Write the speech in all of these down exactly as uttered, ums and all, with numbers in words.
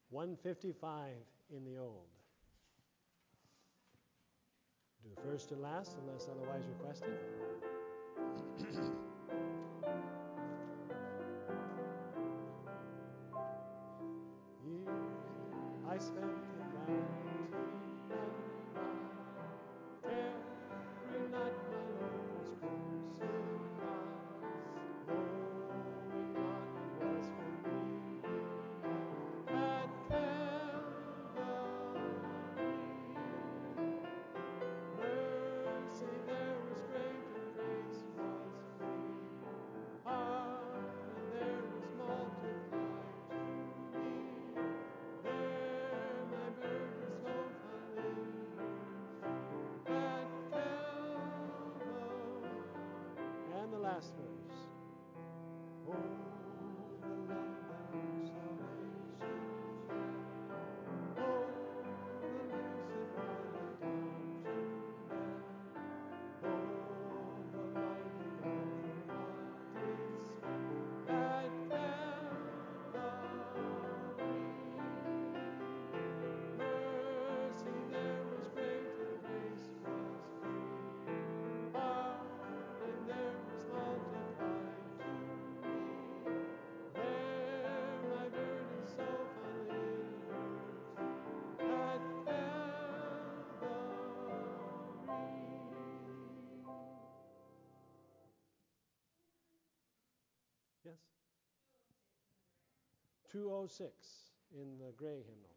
one fifty-five in the old. Do first and last unless otherwise requested. Years I spent in vanity and pride. Every night my Lord was crucified, knowing not it was for me at Calvary. Mercy there was great and grace was free. Pardon there was multiplied to me. There my burdens low I laid at Calvary. And the last verse. Oh, the love that brings salvation. Oh, the mercy brought down to man. Oh, the mighty love for God is spent at Calvary. Mercy there was great and grace was free. Pardon there was multiplied to me. There my burden so finally at Calvary. Yes? two oh six in the gray hymnal.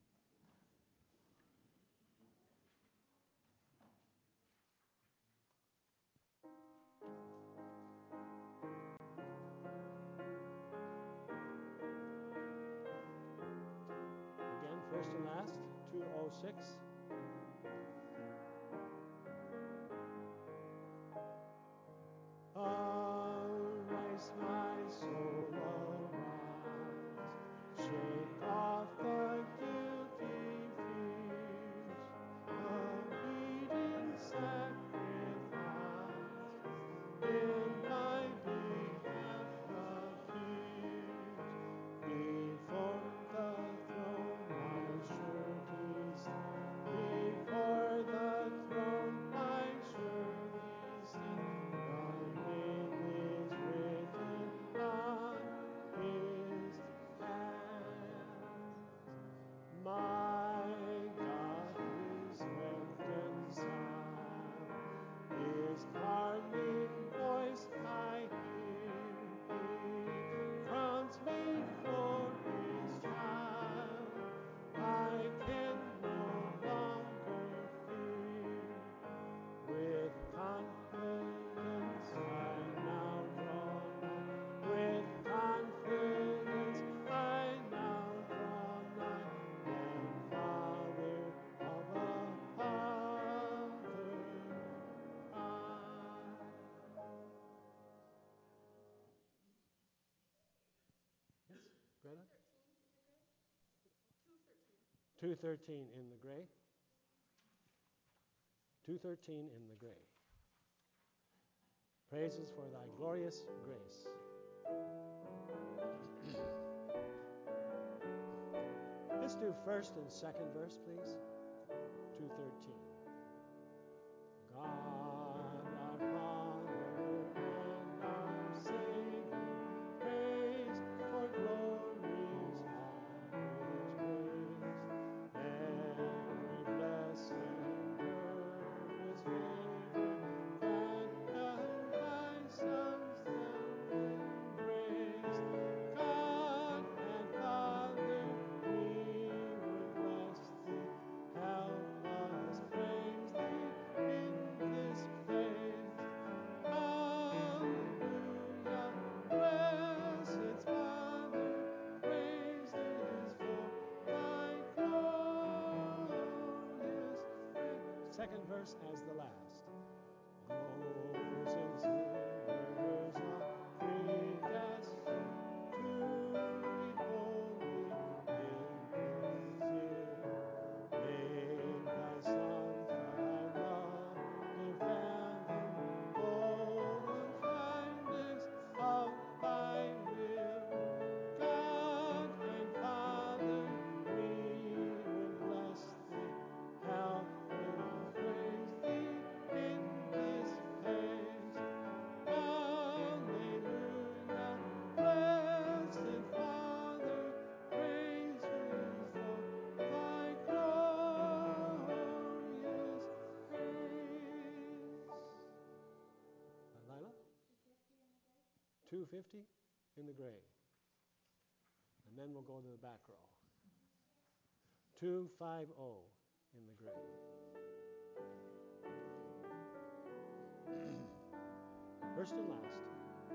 Again, first and last, two oh six. Arise, my soul, arise. Shake off the guilty fears of eating sacrifice. In my behalf appears. Before the throne my surety stand. Before the throne my surety stand. My name is written on his hand. My God is reconciled. His pardoning voice I hear. He crowns me for his child. I can no longer fear. With confidence I now draw nigh. With confidence I now draw nigh. And Father of a Father cry. Yes, Greta? two thirteen in the gray. two thirteen in the gray. Praises for thy glorious grace. Let's do first and second verse, please. two thirteen. God our Father and our Savior, praise for glories on his ways. Every blessing, purpose, favor, grant and thy sons them embrace. God and Father, we would bless thee. Help us praise thee in this place. Hallelujah. Blessed Father, praise is for thy glorious grace. Second verse as the last. Goes in sinners are predestined to be holy in his ear. Make thy sons thy love defend them. Oh, the kindness of thy will. God and Father, two fifty in the gray. And then we'll go to the back row. two fifty in the gray. First and last.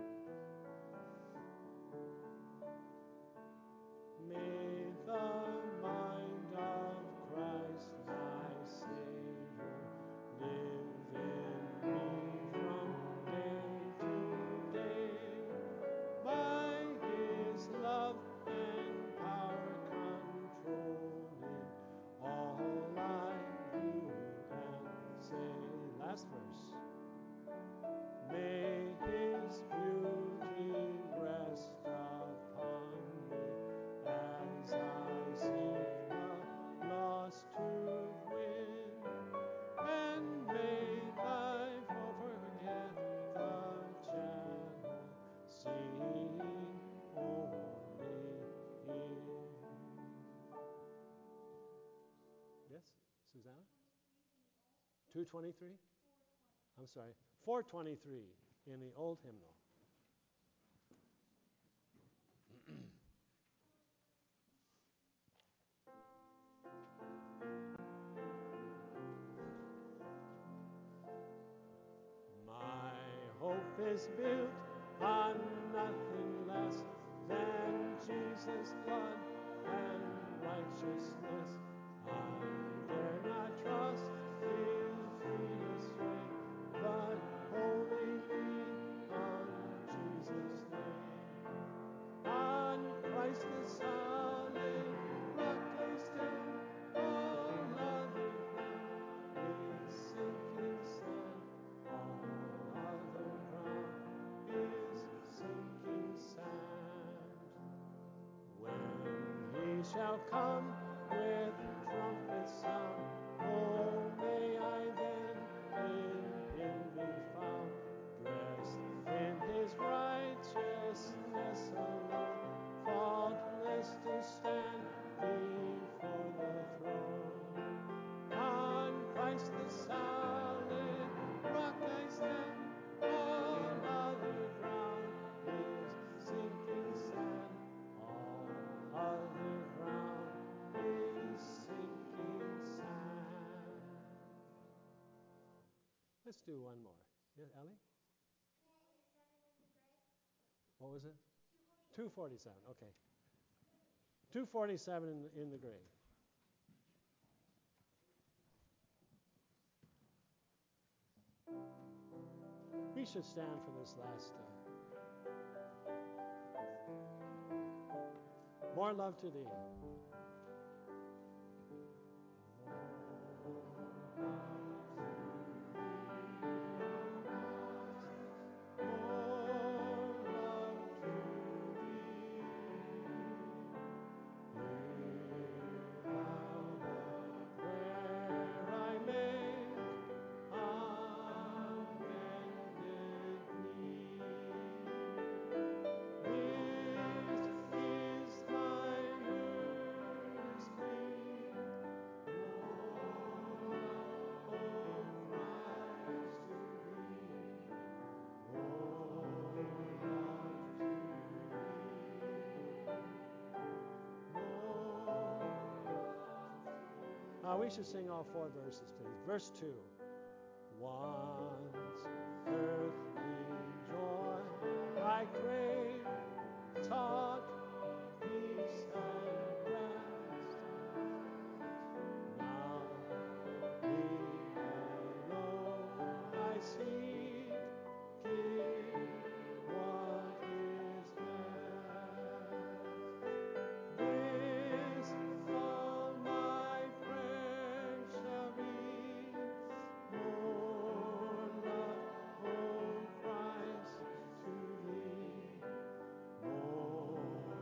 May the mind of Christ my Savior live in me from day to day, by His love and power controlling all I do and say. Last verse. May His beauty rest upon me as I seek the lost to win, and may life forget the channel, seeing only Him. Yes, Susanna? two twenty-three? I'm sorry, four twenty-three in the old hymnal. My hope is built on nothing less than Jesus' blood and righteousness. I dare not trust in sweetest way, but wholly lean on Jesus' name. On Christ the solid rock I stand, all other ground is sinking sand. All other ground is sinking sand. When He shall come with trumpet sound, oh, may I then in Him be found, dressed in His righteousness alone, faultless to stand before the throne. On Christ the solid rock I stand, all other ground is sinking sand. All other ground is sinking sand. Let's do one more. Yeah, Ellie? What was it? two forty-seven. Okay. two forty-seven in, in the gray. We should stand for this last. Uh, more love to thee. Uh, we should sing all four verses, please. Verse two. Once earthly joy I crave, taught peace and rest. Now Thee alone I seek, give what is best. This all my prayer shall be, more love, O Christ, to Thee, more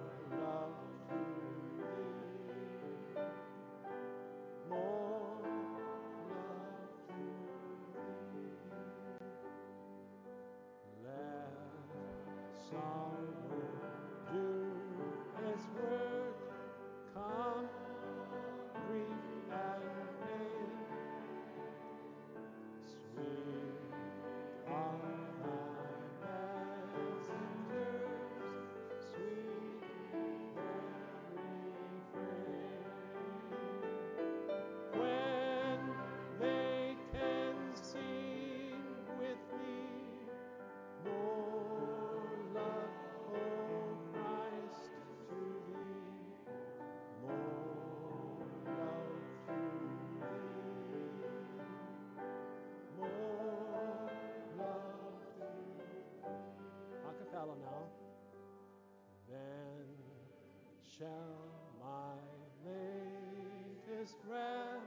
shall my latest breath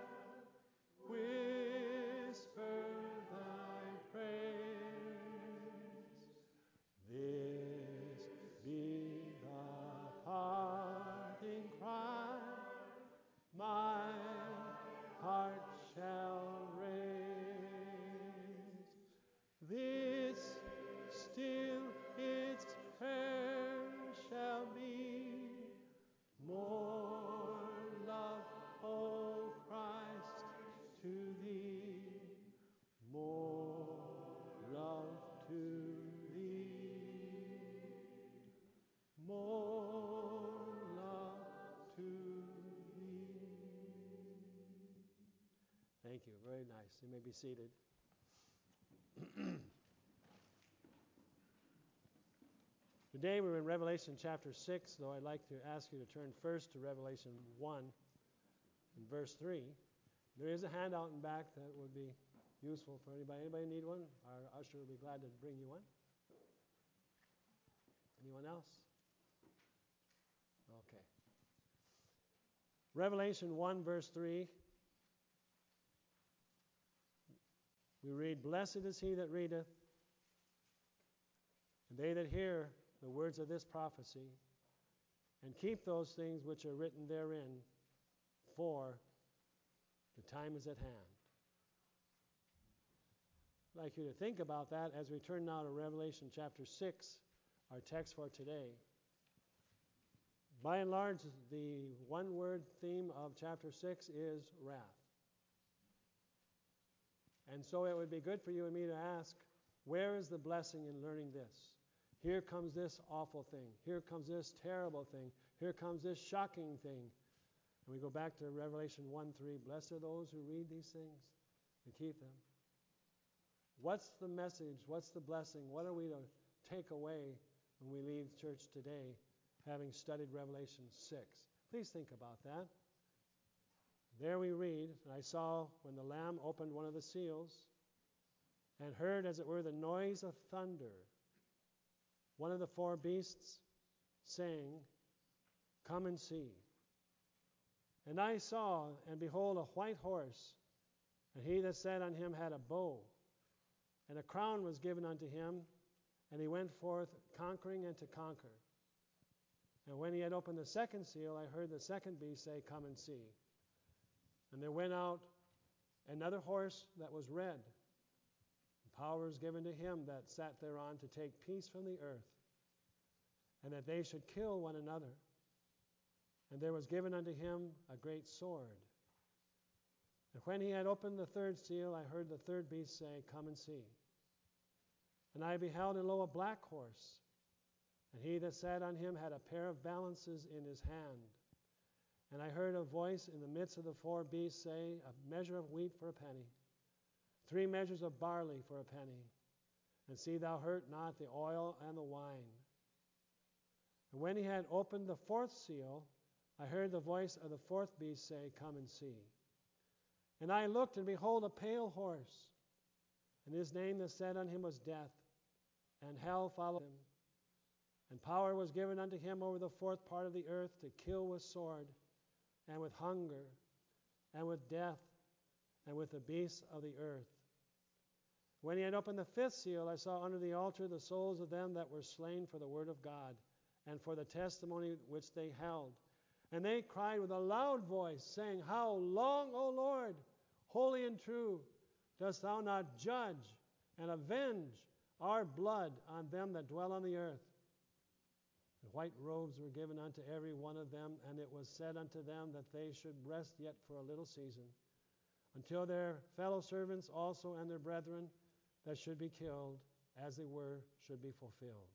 whisper thy praise. This be the parting cry my heart shall raise. This still its prayer shall be, more love, O Christ, to thee, more love to thee, more love to thee. Thank you. Very nice. You may be seated. Today we're in Revelation chapter six, though I'd like to ask you to turn first to Revelation one and verse three. There is a handout in back that would be useful for anybody. Anybody need one? Our usher will be glad to bring you one. Anyone else? Okay. Revelation one verse three. We read, "Blessed is he that readeth, and they that hear the words of this prophecy, and keep those things which are written therein, for the time is at hand." I'd like you to think about that as we turn now to Revelation chapter six, our text for today. By and large, the one-word theme of chapter six is wrath. And so it would be good for you and me to ask, where is the blessing in learning this? Here comes this awful thing. Here comes this terrible thing. Here comes this shocking thing. And we go back to Revelation one three. Blessed are those who read these things and keep them. What's the message? What's the blessing? What are we to take away when we leave church today, having studied Revelation six? Please think about that. There we read, "And I saw when the Lamb opened one of the seals, and heard as it were the noise of thunder, one of the four beasts saying, Come and see. And I saw, and behold, a white horse, and he that sat on him had a bow, and a crown was given unto him, and he went forth conquering and to conquer. And when he had opened the second seal, I heard the second beast say, Come and see. And there went out another horse that was red. Power was given to him that sat thereon to take peace from the earth, and that they should kill one another. And there was given unto him a great sword. And when he had opened the third seal, I heard the third beast say, Come and see. And I beheld, and lo, a black horse, and he that sat on him had a pair of balances in his hand. And I heard a voice in the midst of the four beasts say, A measure of wheat for a penny, three measures of barley for a penny, and see thou hurt not the oil and the wine. And when he had opened the fourth seal, I heard the voice of the fourth beast say, Come and see. And I looked, and behold, a pale horse, and his name that sat on him was Death, and hell followed him. And power was given unto him over the fourth part of the earth to kill with sword, and with hunger, and with death, and with the beasts of the earth. When he had opened the fifth seal, I saw under the altar the souls of them that were slain for the word of God, and for the testimony which they held. And they cried with a loud voice, saying, How long, O Lord, holy and true, dost thou not judge and avenge our blood on them that dwell on the earth? And white robes were given unto every one of them, and it was said unto them that they should rest yet for a little season, until their fellow servants also and their brethren that should be killed, as they were, should be fulfilled.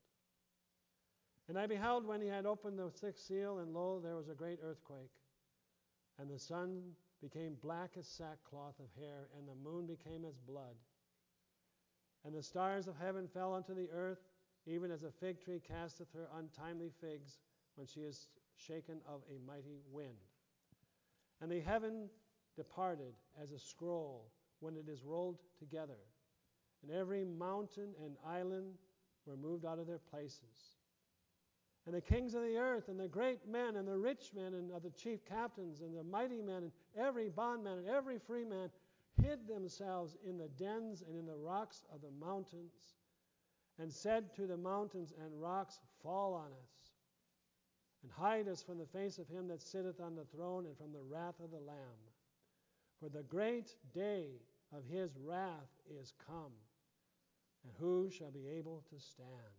And I beheld when he had opened the sixth seal, and lo, there was a great earthquake, and the sun became black as sackcloth of hair, and the moon became as blood. And the stars of heaven fell unto the earth, even as a fig tree casteth her untimely figs when she is shaken of a mighty wind. And the heaven departed as a scroll when it is rolled together, and every mountain and island were moved out of their places. And the kings of the earth, and the great men, and the rich men, and the chief captains, and the mighty men, and every bondman, and every free man, hid themselves in the dens and in the rocks of the mountains, and said to the mountains and rocks, Fall on us, and hide us from the face of him that sitteth on the throne, and from the wrath of the Lamb. For the great day of his wrath is come, and who shall be able to stand?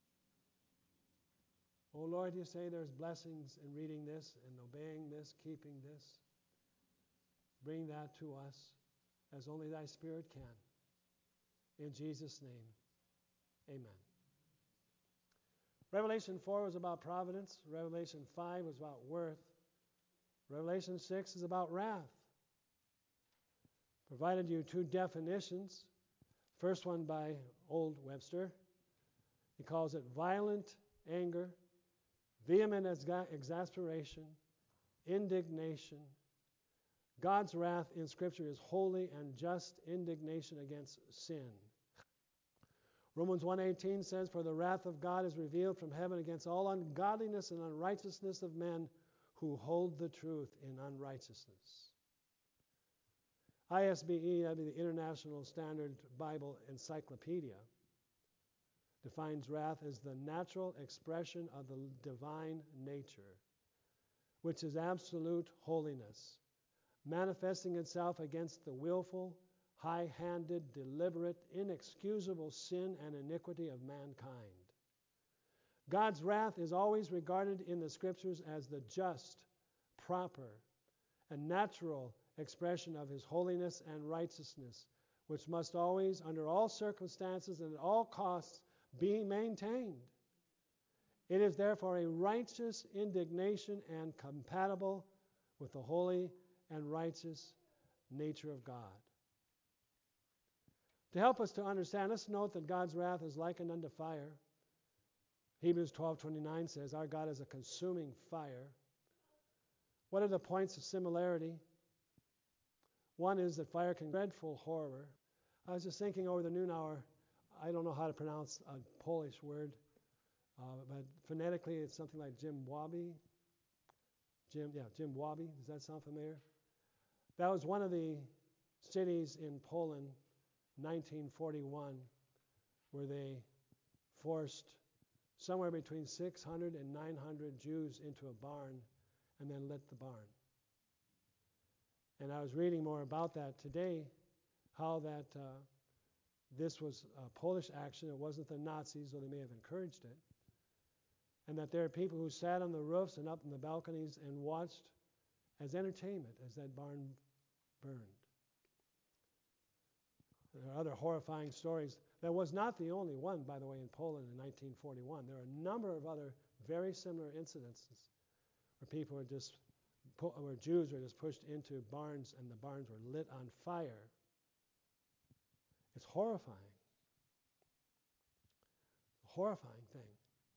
O Lord, you say there's blessings in reading this and obeying this, keeping this. Bring that to us as only thy Spirit can. In Jesus' name, amen. Revelation four was about providence. Revelation five was about worth. Revelation six is about wrath. Provided you two definitions. First one by Old Webster. He calls it violent anger, vehement exasperation, indignation. God's wrath in Scripture is holy and just indignation against sin. Romans one eighteen says, For the wrath of God is revealed from heaven against all ungodliness and unrighteousness of men who hold the truth in unrighteousness. I S B E, that'd be the International Standard Bible Encyclopedia, defines wrath as the natural expression of the divine nature, which is absolute holiness, manifesting itself against the willful, high-handed, deliberate, inexcusable sin and iniquity of mankind. God's wrath is always regarded in the Scriptures as the just, proper, and natural expression of his holiness and righteousness, which must always, under all circumstances and at all costs, be maintained. It is therefore a righteous indignation and compatible with the holy and righteous nature of God. To help us to understand, let's note that God's wrath is likened unto fire. Hebrews twelve twenty-nine says, Our God is a consuming fire. What are the points of similarity? One is that fire can dreadful horror. I was just thinking over the noon hour, I don't know how to pronounce a Polish word, uh, but phonetically it's something like Jim Wabi. Jim, yeah, Jim Wabi. Does that sound familiar? That was one of the cities in Poland, nineteen forty-one, where they forced somewhere between six hundred and nine hundred Jews into a barn and then lit the barn. And I was reading more about that today, how that uh, this was a Polish action. It wasn't the Nazis, though they may have encouraged it. And that there are people who sat on the roofs and up in the balconies and watched as entertainment as that barn burned. There are other horrifying stories. That was not the only one, by the way, in Poland in nineteen forty-one. There are a number of other very similar incidences where people were just, where Jews were just pushed into barns and the barns were lit on fire. It's horrifying. A horrifying thing.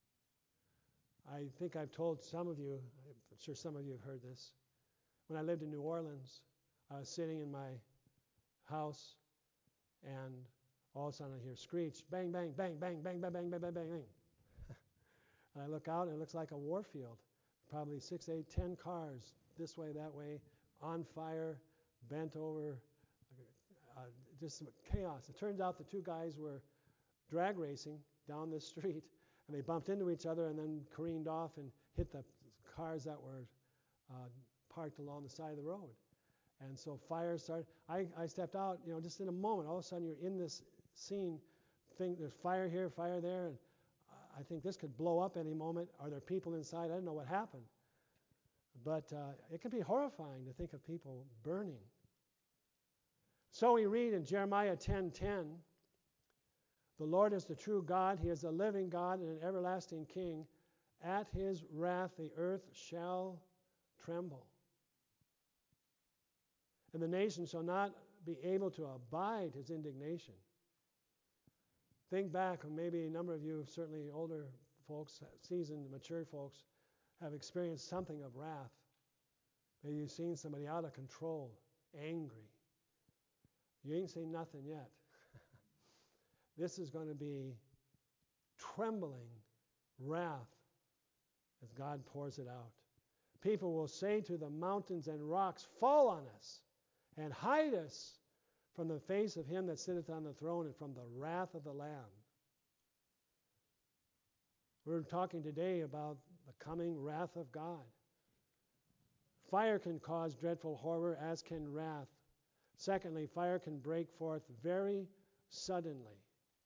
I think I've told some of you, I'm sure some of you have heard this. When I lived in New Orleans, I was sitting in my house and all of a sudden I hear screech, bang, bang, bang, bang, bang, bang, bang, bang, bang, bang, bang. And I look out and it looks like a war field. Probably six, eight, ten cars this way, that way, on fire, bent over, uh, just some chaos. It turns out the two guys were drag racing down the street, and they bumped into each other and then careened off and hit the cars that were uh, parked along the side of the road. And so fire started. I, I stepped out, you know, just in a moment. All of a sudden, you're in this scene. Think there's fire here, fire there, and I think this could blow up any moment. Are there people inside? I don't know what happened. But uh, it can be horrifying to think of people burning. So we read in Jeremiah ten ten, the Lord is the true God. He is a living God and an everlasting King. At his wrath the earth shall tremble. And the nations shall not be able to abide his indignation. Think back, and maybe a number of you, certainly older folks, seasoned, mature folks, have experienced something of wrath. Maybe you've seen somebody out of control, angry. You ain't seen nothing yet. This is going to be trembling wrath as God pours it out. People will say to the mountains and rocks, fall on us, and hide us from the face of him that sitteth on the throne and from the wrath of the Lamb. We're talking today about the coming wrath of God. Fire can cause dreadful horror, as can wrath. Secondly, fire can break forth very suddenly.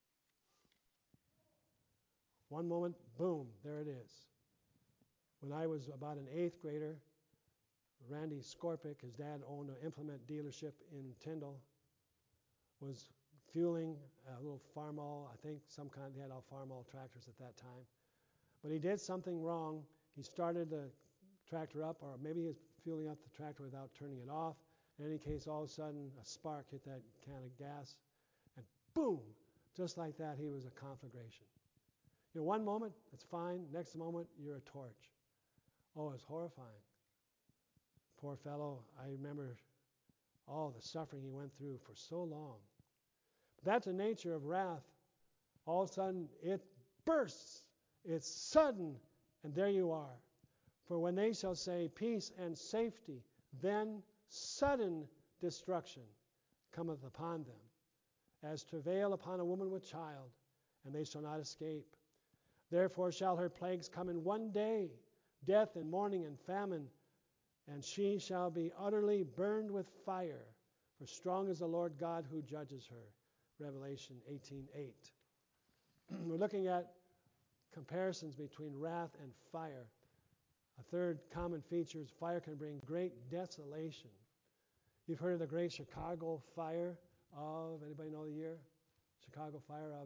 One moment, boom, there it is. When I was about an eighth grader, Randy Skorpic, his dad owned an implement dealership in Tyndall, was fueling a little Farmall, I think some kind, they had all Farmall tractors at that time. But he did something wrong. He started the tractor up, or maybe he was fueling up the tractor without turning it off. In any case, all of a sudden, a spark hit that can of gas, and boom, just like that, he was a conflagration. You know, one moment, it's fine. Next moment, you're a torch. Oh, it's horrifying. Poor fellow, I remember all the suffering he went through for so long. That's the nature of wrath. All of a sudden, it bursts. It's sudden, and there you are. For when they shall say peace and safety, then sudden destruction cometh upon them, as travail upon a woman with child, and they shall not escape. Therefore shall her plagues come in one day, death and mourning and famine, and she shall be utterly burned with fire, for strong is the Lord God who judges her. Revelation eighteen eight. We're looking at comparisons between wrath and fire. A third common feature is fire can bring great desolation. You've heard of the Great Chicago Fire of, anybody know the year? Chicago Fire of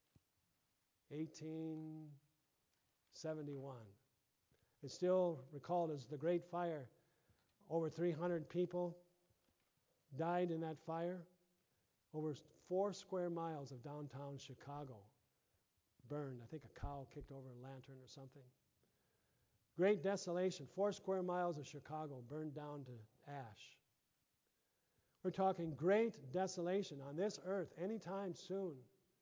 eighteen seventy-one. It's still recalled as the Great Fire. Over three hundred people died in that fire. Over four square miles of downtown Chicago burned. I think a cow kicked over a lantern or something. Great desolation. Four square miles of Chicago burned down to ash. We're talking great desolation on this earth anytime soon.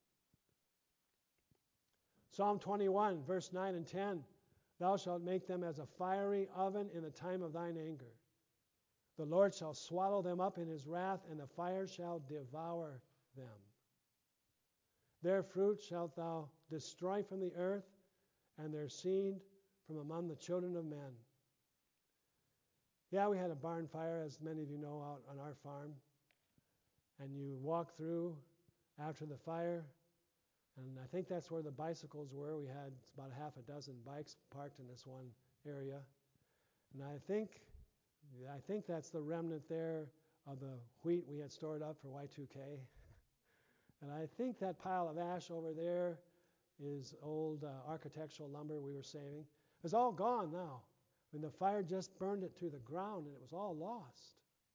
Psalm twenty-one, verse nine and ten. Thou shalt make them as a fiery oven in the time of thine anger. The Lord shall swallow them up in his wrath, and the fire shall devour them. Their fruit shalt thou destroy from the earth, and their seed from among the children of men. Yeah, we had a barn fire, as many of you know, out on our farm. And you walk through after the fire, and I think that's where the bicycles were. We had about half a dozen bikes parked in this one area. And I think I think that's the remnant there of the wheat we had stored up for Y two K. And I think that pile of ash over there is old uh, architectural lumber we were saving. It's all gone now. I mean, the fire just burned it to the ground, and it was all lost.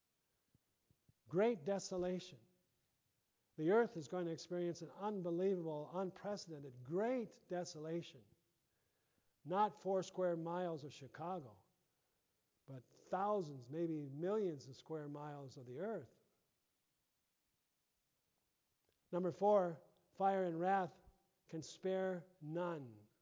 Great desolation. The earth is going to experience an unbelievable, unprecedented, great desolation. Not four square miles of Chicago, but thousands, maybe millions of square miles of the earth. Number four, fire and wrath can spare none.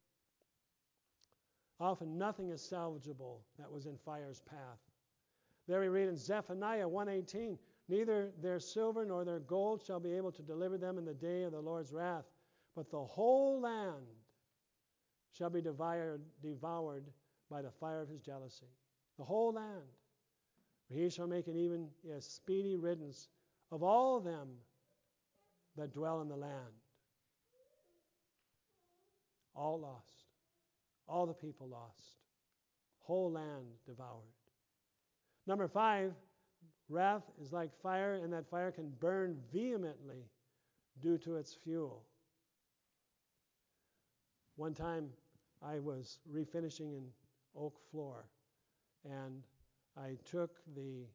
Often nothing is salvageable that was in fire's path. There we read in Zephaniah one eighteen, neither their silver nor their gold shall be able to deliver them in the day of the Lord's wrath, but the whole land shall be devoured, devoured by the fire of his jealousy. The whole land. For he shall make an even a speedy riddance of all them that dwell in the land. All lost. All the people lost. Whole land devoured. Number five, wrath is like fire, and that fire can burn vehemently due to its fuel. One time I was refinishing an oak floor, and I took the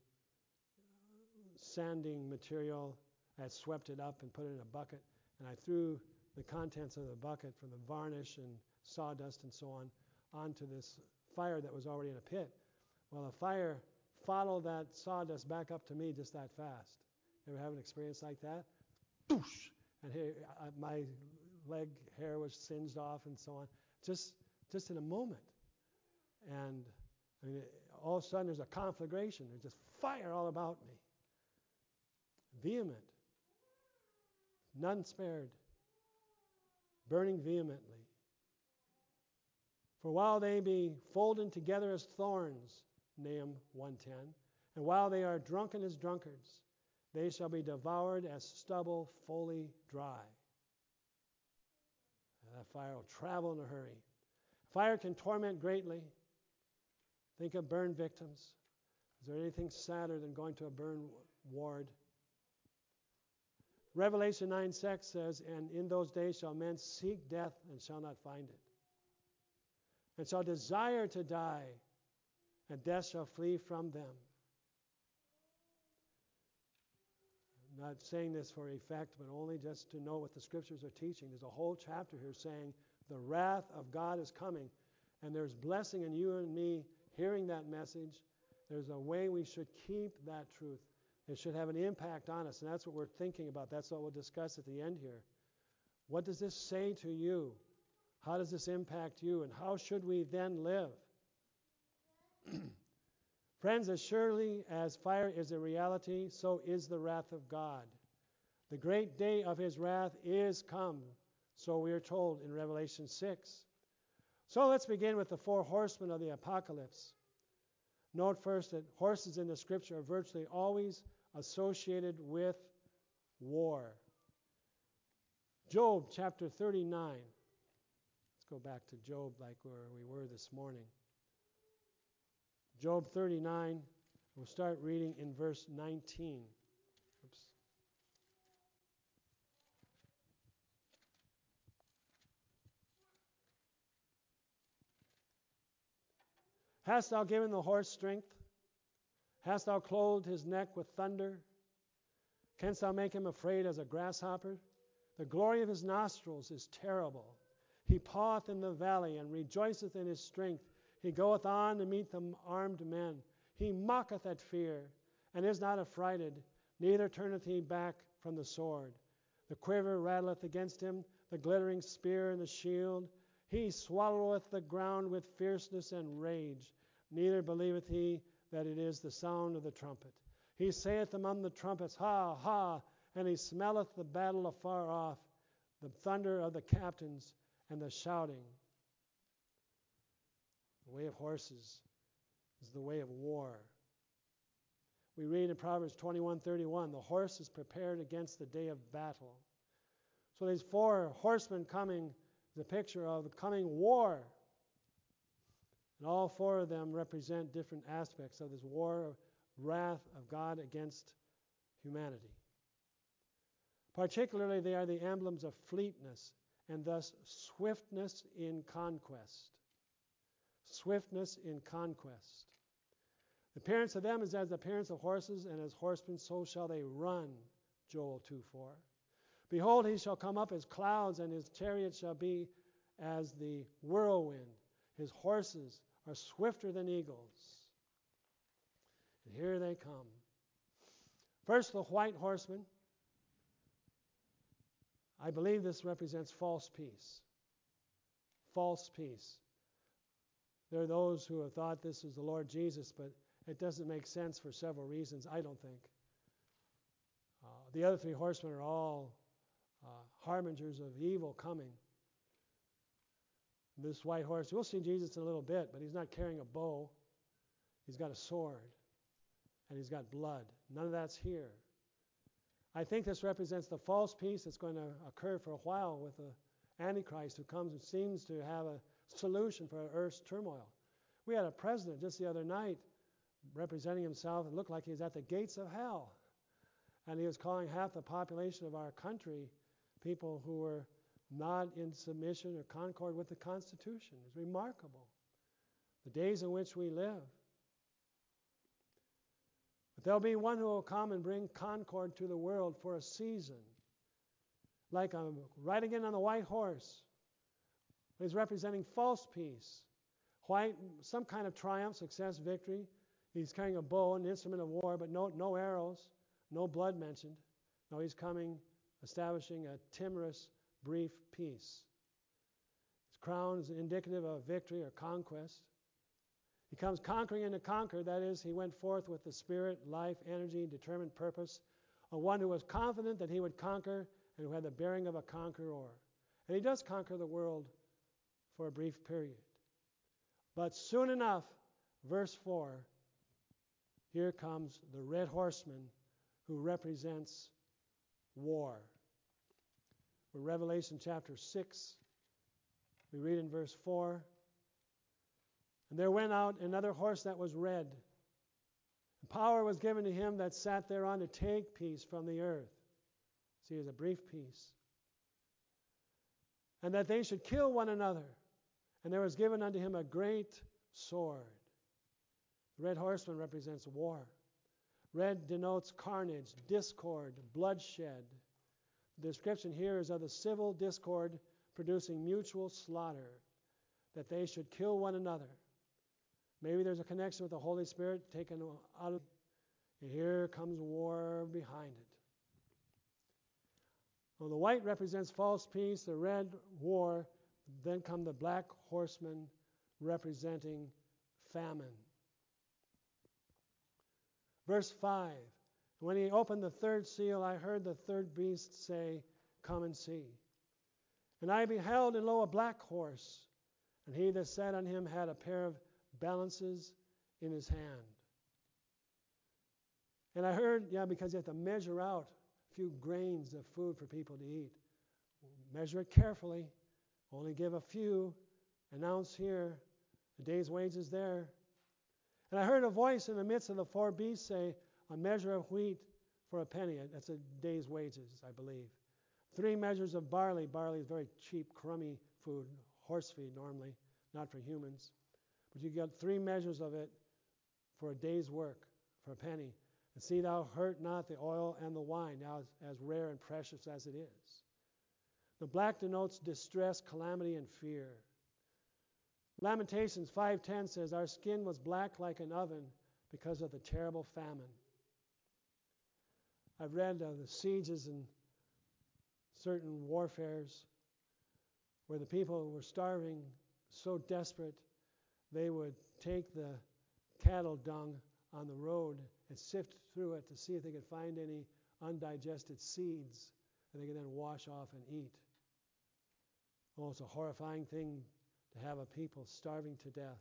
sanding material, I had swept it up and put it in a bucket, and I threw the contents of the bucket from the varnish and sawdust and so on onto this fire that was already in a pit. Well, the fire followed that sawdust back up to me just that fast. Ever have an experience like that? Boosh! And here, I, my leg hair was singed off and so on. Just, just in a moment. And I mean, all of a sudden there's a conflagration. There's just fire all about me. Vehement. None spared. Burning vehemently. For while they be folden together as thorns, Nahum one ten, and while they are drunken as drunkards, they shall be devoured as stubble fully dry. And that fire will travel in a hurry. Fire can torment greatly. Think of burn victims. Is there anything sadder than going to a burn ward? Revelation nine six says, and in those days shall men seek death and shall not find it, and shall desire to die, and death shall flee from them. I'm not saying this for effect, but only just to know what the Scriptures are teaching. There's a whole chapter here saying the wrath of God is coming, and there's blessing in you and me hearing that message. There's a way we should keep that truth. It should have an impact on us, and that's what we're thinking about. That's what we'll discuss at the end here. What does this say to you? How does this impact you? And how should we then live? Friends, as surely as fire is a reality, so is the wrath of God. The great day of his wrath is come, so we are told in Revelation six. So let's begin with the four horsemen of the apocalypse. Note first that horses in the Scripture are virtually always associated with war. Job chapter thirty-nine. Let's go back to Job like where we were this morning. Job thirty-nine, we'll start reading in verse nineteen. Oops. Hast thou given the horse strength? Hast thou clothed his neck with thunder? Canst thou make him afraid as a grasshopper? The glory of his nostrils is terrible. He paweth in the valley and rejoiceth in his strength. He goeth on to meet the armed men. He mocketh at fear, and is not affrighted, neither turneth he back from the sword. The quiver rattleth against him, the glittering spear and the shield. He swalloweth the ground with fierceness and rage, neither believeth he that it is the sound of the trumpet. He saith among the trumpets, Ha, ha, and he smelleth the battle afar off, the thunder of the captains and the shouting. The way of horses is the way of war. We read in Proverbs twenty-one thirty-one, the horse is prepared against the day of battle. So these four horsemen coming is a picture of the coming war. And all four of them represent different aspects of this war of wrath of God against humanity. Particularly, they are the emblems of fleetness and thus swiftness in conquest. Swiftness in conquest. The appearance of them is as the appearance of horses, and as horsemen so shall they run, Joel two four. Behold, he shall come up as clouds, and his chariot shall be as the whirlwind. His horses are swifter than eagles. And here they come. First, the white horseman. I believe this represents false peace. False peace. There are those who have thought this is the Lord Jesus, but it doesn't make sense for several reasons, I don't think. Uh, the other three horsemen are all uh, harbingers of evil coming. This white horse, we'll see Jesus in a little bit, but he's not carrying a bow. He's got a sword, and he's got blood. None of that's here. I think this represents the false peace that's going to occur for a while with the Antichrist who comes and seems to have a solution for Earth's turmoil. We had a president just the other night representing himself. It looked like he was at the gates of hell. And he was calling half the population of our country people who were not in submission or concord with the Constitution. It's remarkable. The days in which we live. But there'll be one who will come and bring concord to the world for a season. Like I'm riding in on a white horse. He's representing false peace. White, some kind of triumph, success, victory. He's carrying a bow, an instrument of war, but no, no arrows, no blood mentioned. No, he's coming, establishing a timorous, brief peace. His crown is indicative of victory or conquest. He comes conquering and to conquer. That is, he went forth with the spirit, life, energy, determined purpose of one who was confident that he would conquer and who had the bearing of a conqueror. And he does conquer the world for a brief period. But soon enough, verse four, here comes the red horseman who represents war. For Revelation chapter six, we read in verse four, and there went out another horse that was red. And power was given to him that sat thereon to take peace from the earth. See, it's a brief peace. And that they should kill one another. And there was given unto him a great sword. The red horseman represents war. Red denotes carnage, discord, bloodshed. The description here is of the civil discord producing mutual slaughter, that they should kill one another. Maybe there's a connection with the Holy Spirit taken out of, and here comes war behind it. Well, the white represents false peace, the red war, then come the black horsemen representing famine. Verse five, when he opened the third seal, I heard the third beast say, come and see. And I beheld, and lo, a black horse, and he that sat on him had a pair of balances in his hand. And I heard, yeah, because you have to measure out a few grains of food for people to eat. Measure it carefully. Only give a few. An ounce here. A day's wages there. And I heard a voice in the midst of the four beasts say, a measure of wheat for a penny. That's a day's wages, I believe. Three measures of barley. Barley is very cheap, crummy food. Horse feed normally, not for humans. But you get three measures of it for a day's work, for a penny. And see thou hurt not the oil and the wine, now as, as rare and precious as it is. The black denotes distress, calamity, and fear. Lamentations five ten says, our skin was black like an oven because of the terrible famine. I've read of the sieges and certain warfares where the people were starving, so desperate, they would take the cattle dung on the road and sift through it to see if they could find any undigested seeds that they could then wash off and eat. Oh, it's a horrifying thing to have a people starving to death.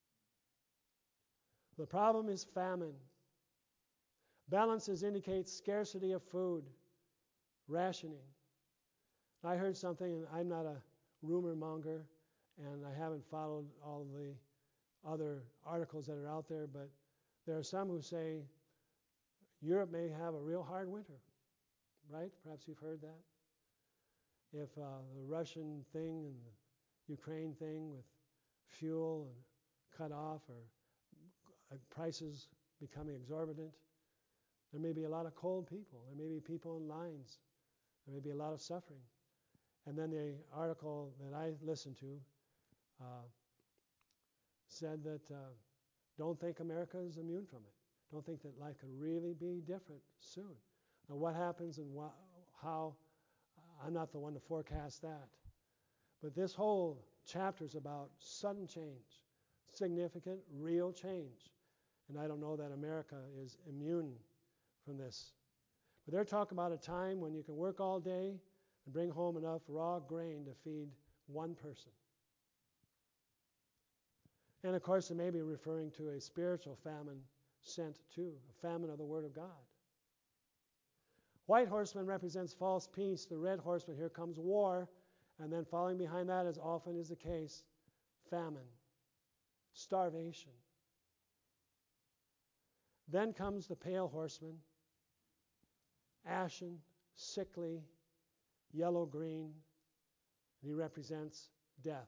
The problem is famine. Balances indicate scarcity of food, rationing. I heard something, and I'm not a rumor monger, and I haven't followed all the other articles that are out there, but there are some who say Europe may have a real hard winter, right? Perhaps you've heard that. If uh, the Russian thing and the Ukraine thing with fuel and cut off or uh, prices becoming exorbitant, there may be a lot of cold people. There may be people in lines. There may be a lot of suffering. And then the article that I listened to uh, said that uh, don't think America is immune from it. Don't think that life could really be different soon. Now, what happens and wh- how, I'm not the one to forecast that. But this whole chapter is about sudden change, significant, real change. And I don't know that America is immune from this. But they're talking about a time when you can work all day and bring home enough raw grain to feed one person. And of course, they may be referring to a spiritual famine sent to, a famine of the Word of God. White horseman represents false peace. The red horseman, here comes war. And then following behind that, as often is the case, famine, starvation. Then comes the pale horseman, ashen, sickly, yellow-green, and he represents death.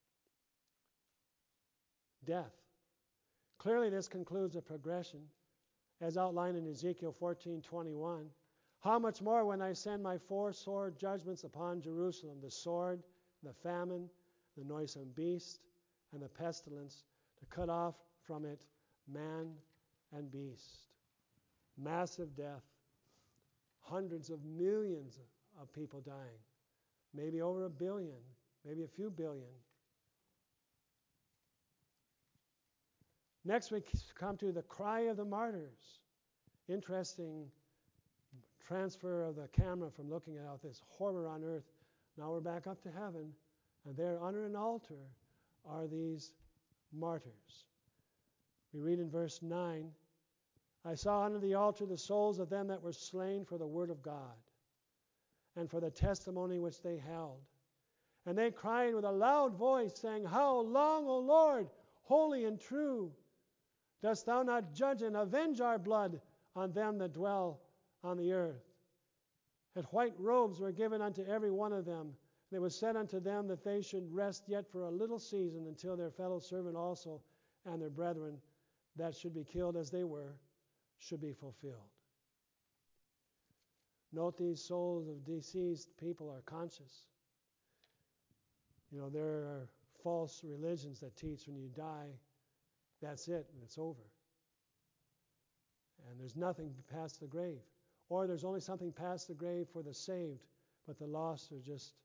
Death. Clearly, this concludes a progression, as outlined in Ezekiel fourteen twenty-one. How much more when I send my four sword judgments upon Jerusalem, the sword, the famine, the noisome beast, and the pestilence, to cut off from it man and beast. Massive death. Hundreds of millions of people dying. Maybe over a billion, maybe a few billion. Next we come to the cry of the martyrs. Interesting transfer of the camera from looking at this horror on earth. Now we're back up to heaven, and there under an altar are these martyrs. We read in verse nine, I saw under the altar the souls of them that were slain for the word of God and for the testimony which they held. And they cried with a loud voice, saying, How long, O Lord, holy and true, dost thou not judge and avenge our blood on them that dwell on the earth? And white robes were given unto every one of them. And it was said unto them that they should rest yet for a little season until their fellow servant also and their brethren that should be killed as they were should be fulfilled. Note these souls of deceased people are conscious. You know, there are false religions that teach when you die, that's it, and it's over. And there's nothing past the grave. Or there's only something past the grave for the saved, but the lost are just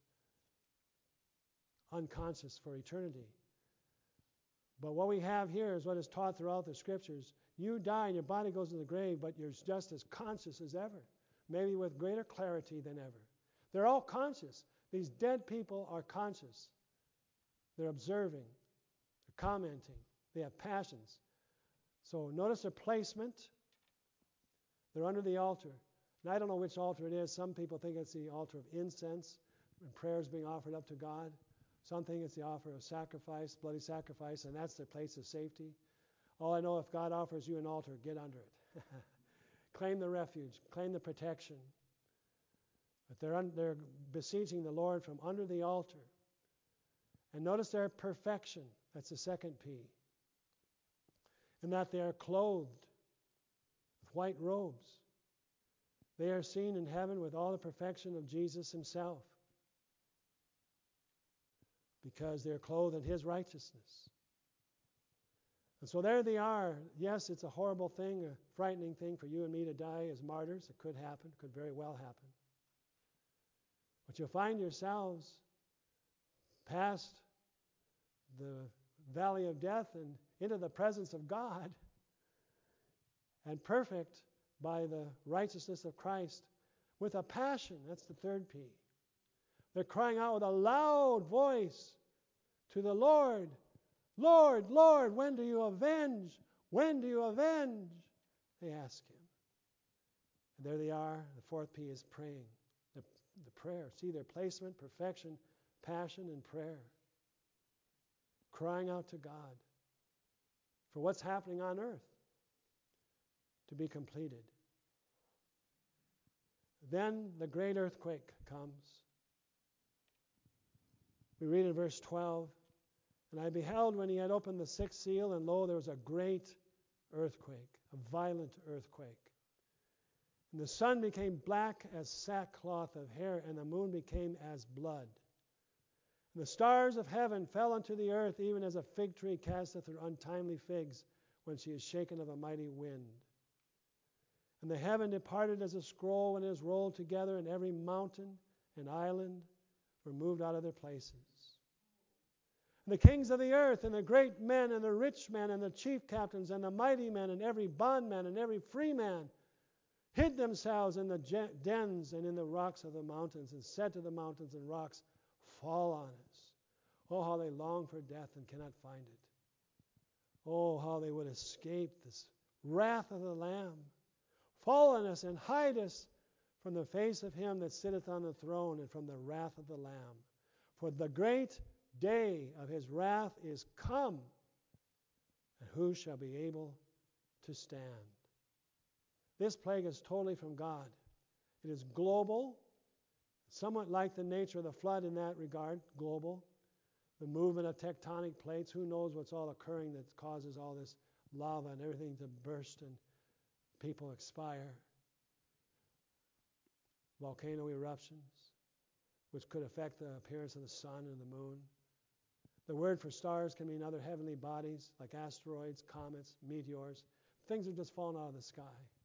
unconscious for eternity. But what we have here is what is taught throughout the Scriptures. You die and your body goes to the grave, but you're just as conscious as ever, maybe with greater clarity than ever. They're all conscious. These dead people are conscious. They're observing. They're commenting. They have passions. So notice their placement. They're under the altar. And I don't know which altar it is. Some people think it's the altar of incense and prayers being offered up to God. Some think it's the offer of sacrifice, bloody sacrifice, and that's their place of safety. All I know, if God offers you an altar, get under it. Claim the refuge. Claim the protection. But they're, un- they're besieging the Lord from under the altar. And notice their perfection. That's the second P. And that they are clothed with white robes. They are seen in heaven with all the perfection of Jesus himself, because they are clothed in his righteousness. And so there they are. Yes, it's a horrible thing, a frightening thing for you and me to die as martyrs. It could happen, could very well happen. But you'll find yourselves past the valley of death and into the presence of God, and perfect by the righteousness of Christ with a passion. That's the third P. They're crying out with a loud voice to the Lord, Lord, Lord, when do you avenge? When do you avenge? They ask him. And there they are. The fourth P is praying. The, the prayer. See their placement, perfection, passion, and prayer. Crying out to God for what's happening on earth to be completed. Then the great earthquake comes. We read in verse twelve, And I beheld when he had opened the sixth seal, and lo, there was a great earthquake, a violent earthquake. And the sun became black as sackcloth of hair, and the moon became as blood. And the stars of heaven fell unto the earth, even as a fig tree casteth her untimely figs when she is shaken of a mighty wind. And the heaven departed as a scroll when it is rolled together, and every mountain and island were moved out of their places. And the kings of the earth, and the great men, and the rich men, and the chief captains, and the mighty men, and every bondman, and every free man, hid themselves in the dens and in the rocks of the mountains, and said to the mountains and rocks, Fall on us. Oh, how they long for death and cannot find it. Oh, how they would escape this wrath of the Lamb. Fall on us and hide us from the face of him that sitteth on the throne and from the wrath of the Lamb. For the great day of his wrath is come, and who shall be able to stand? This plague is totally from God. It is global, somewhat like the nature of the flood in that regard, global. The movement of tectonic plates, who knows what's all occurring that causes all this lava and everything to burst and people expire. Volcano eruptions, which could affect the appearance of the sun and the moon. The word for stars can mean other heavenly bodies like asteroids, comets, meteors. Things have just fallen out of the sky.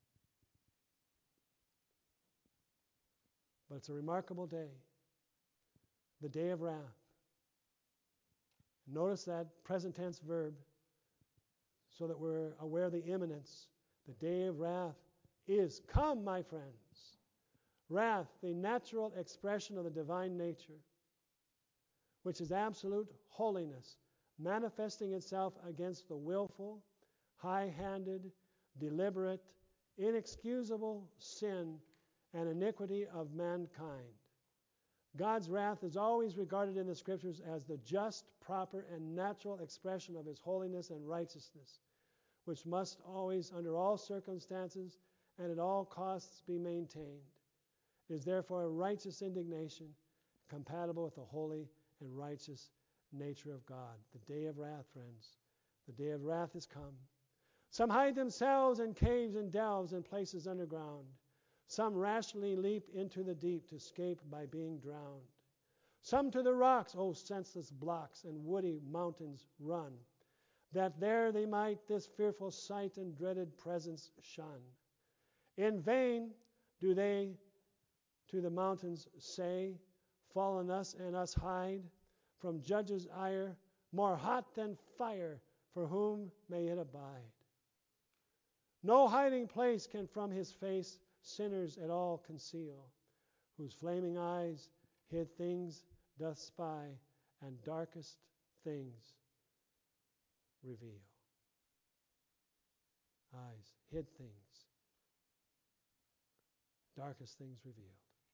But it's a remarkable day, the day of wrath. Notice that present tense verb, so that we're aware of the imminence. The day of wrath is come, my friends. Wrath, the natural expression of the divine nature, which is absolute holiness, manifesting itself against the willful, high-handed, deliberate, inexcusable sin and iniquity of mankind. God's wrath is always regarded in the Scriptures as the just, proper, and natural expression of His holiness and righteousness, which must always, under all circumstances and at all costs, be maintained. It is therefore a righteous indignation, compatible with the holy and righteous nature of God. The day of wrath, friends. The day of wrath is come. Some hide themselves in caves and delves and places underground. Some rashly leap into the deep to escape by being drowned. Some to the rocks, O senseless blocks, and woody mountains run, that there they might this fearful sight and dreaded presence shun. In vain do they to the mountains say, fall on us and us hide, from judge's ire, more hot than fire, for whom may it abide? No hiding place can from his face sinners at all conceal, whose flaming eyes hid things doth spy, and darkest things reveal. Eyes hid things, darkest things revealed.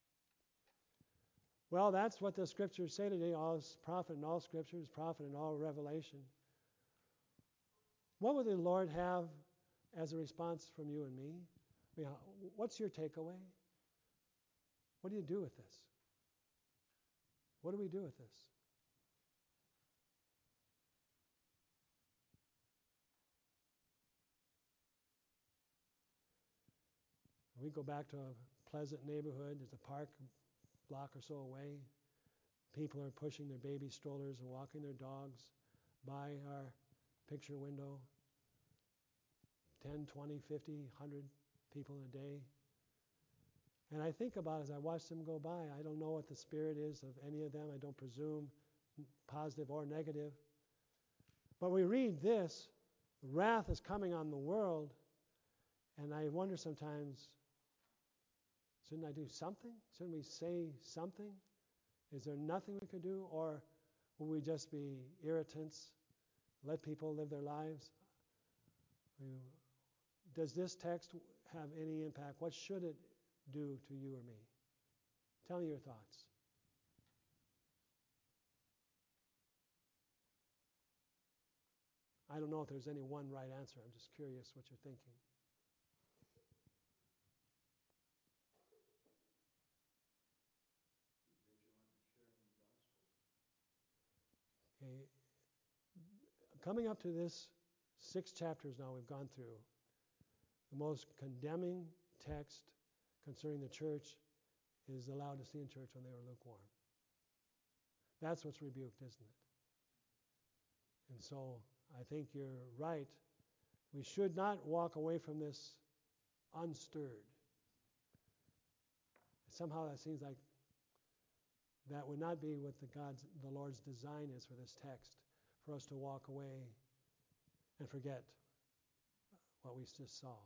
Well, that's what the Scriptures say today. All is prophet in all Scriptures, prophet in all revelation. What would the Lord have as a response from you and me? I mean, what's your takeaway? What do you do with this? What do we do with this? We go back to a pleasant neighborhood. There's a park a block or so away. People are pushing their baby strollers and walking their dogs by our picture window. ten, twenty, fifty, one hundred people in a day. And I think about it as I watch them go by. I don't know what the spirit is of any of them. I don't presume positive or negative. But we read this, wrath is coming on the world, and I wonder sometimes, shouldn't I do something? Shouldn't we say something? Is there nothing we could do? Or will we just be irritants, let people live their lives? I mean, does this text have any impact? What should it do to you or me? Tell me your thoughts. I don't know if there's any one right answer. I'm just curious what you're thinking. Okay. Coming up to this six chapters now we've gone through, the most condemning text concerning the church is the Laodicean church when they were lukewarm. That's what's rebuked, isn't it? And so I think you're right. We should not walk away from this unstirred. Somehow that seems like that would not be what the God's, the Lord's design is for this text, for us to walk away and forget what we just saw.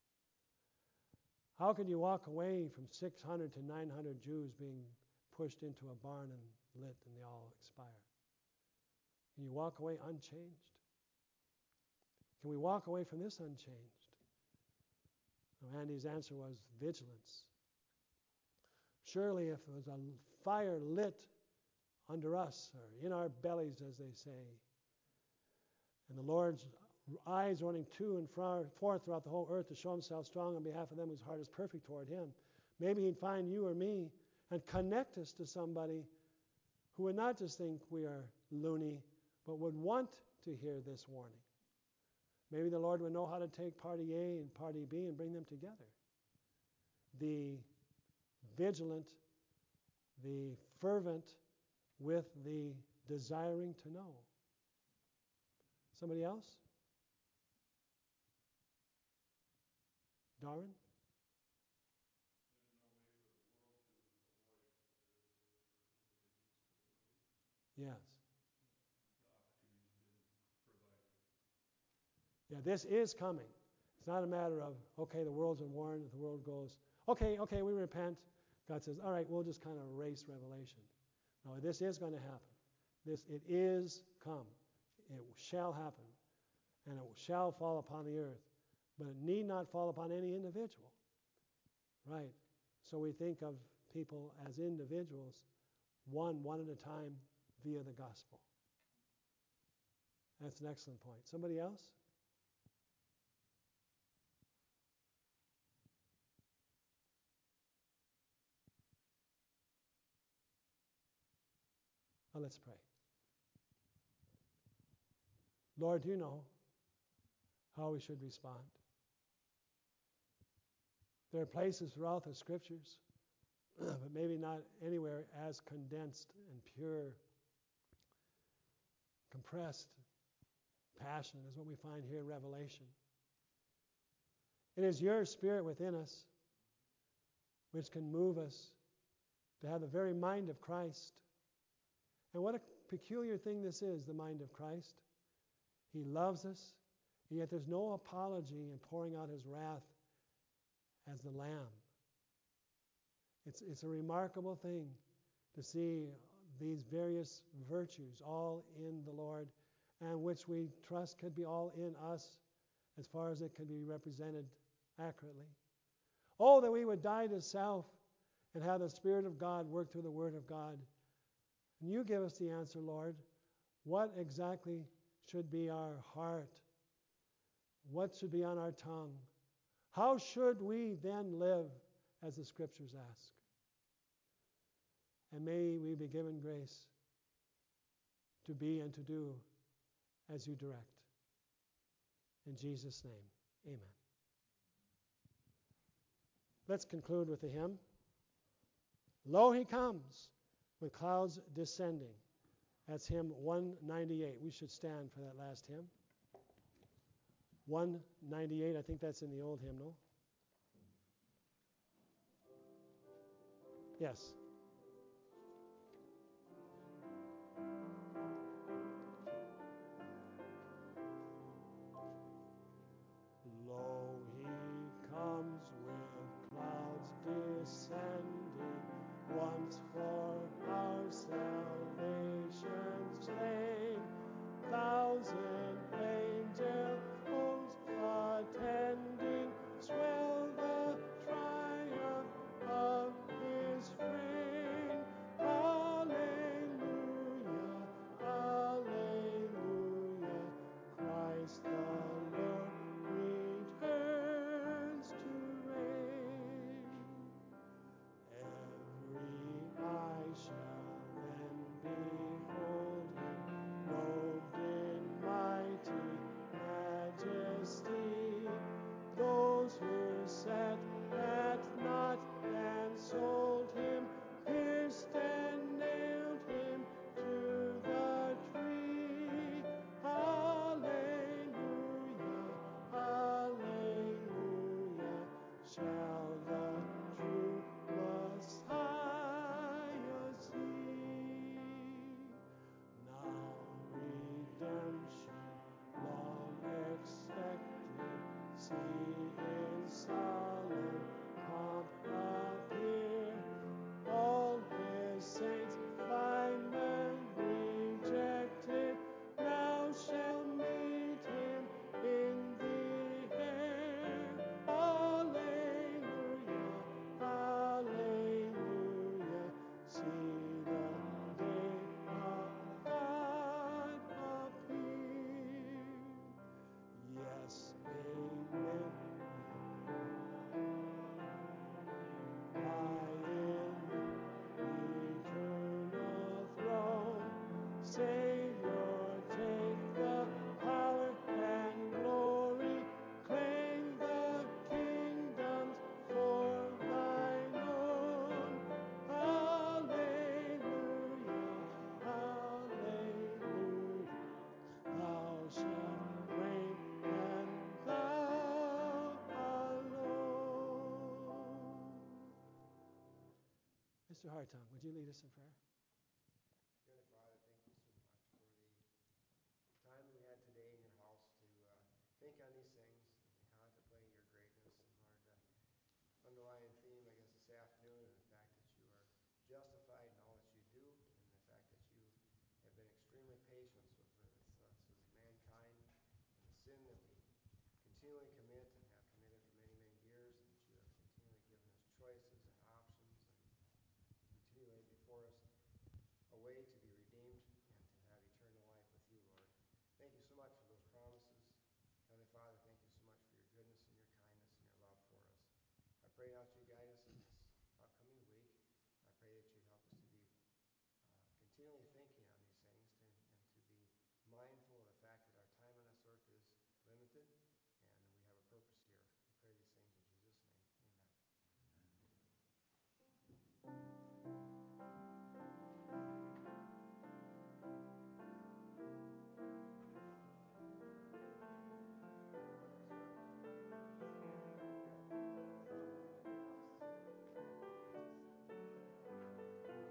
How can you walk away from six hundred to nine hundred Jews being pushed into a barn and lit and they all expire? Can you walk away unchanged? Can we walk away from this unchanged? Well, Andy's answer was vigilance. Surely if there was a fire lit under us, or in our bellies, as they say, and the Lord's eyes running to and forth throughout the whole earth to show himself strong on behalf of them whose heart is perfect toward him, maybe he'd find you or me and connect us to somebody who would not just think we are loony, but would want to hear this warning. Maybe the Lord would know how to take party A and party B and bring them together. The vigilant, the fervent with the desiring to know. Somebody else? Darwin? Yes. The opportunity's been provided. Yeah, this is coming. It's not a matter of, okay, the world's been warned, the world goes, okay, okay, we repent. God says, all right, we'll just kind of erase Revelation. No, this is going to happen. This, it is come. It shall happen. And it shall fall upon the earth. But it need not fall upon any individual. Right? So we think of people as individuals, one, one at a time, via the gospel. That's an excellent point. Somebody else? Well, let's pray. Lord, you know how we should respond. There are places throughout the Scriptures, but maybe not anywhere as condensed and pure, compressed, passionate as what we find here in Revelation. It is your Spirit within us which can move us to have the very mind of Christ. And what a peculiar thing this is, the mind of Christ. He loves us, and yet there's no apology in pouring out his wrath as the Lamb. It's, it's a remarkable thing to see these various virtues all in the Lord, and which we trust could be all in us as far as it can be represented accurately. Oh, that we would die to self and have the Spirit of God work through the Word of God. And you give us the answer, Lord. What exactly should be our heart? What should be on our tongue? How should we then live as the Scriptures ask? And may we be given grace to be and to do as you direct. In Jesus' name, amen. Let's conclude with the hymn. Lo, he comes with clouds descending. That's hymn one ninety-eight. We should stand for that last hymn. one ninety-eight, I think that's in the old hymnal. Yes. Lo, he comes with clouds descending, once for our salvation slain. Thousand angel hosts attending, swell the triumph of his reign. Alleluia, alleluia, Christ the Lord returns to reign. Every eye shall then behold him, robed in mighty majesty. Those who sat at naught and sold him, pierced and nailed him to the tree. Alleluia, alleluia, shall the true Messiah see. Now redemption, long expected, see in solemn pomp appear. All his saints by men rejected, now shall meet him in the air. Alleluia, alleluia, see the day of God appear. Yes, amen. By eternal throne, Savior, take the power and glory, claim the kingdoms for thine own. Alleluia, alleluia, thou shalt reign and thou alone. Mister Hartung, would you lead us in prayer? Dear Father, thank you so much for the time that we had today in your house to uh, think on patience with, with us as mankind and the sin that we continually commit and have committed for many, many years, and that you have continually given us choices and options and continually laid before us a way to be redeemed and to have eternal life with you, Lord. Thank you so much for those promises. Heavenly Father, thank you so much for your goodness and your kindness and your love for us. I pray now that you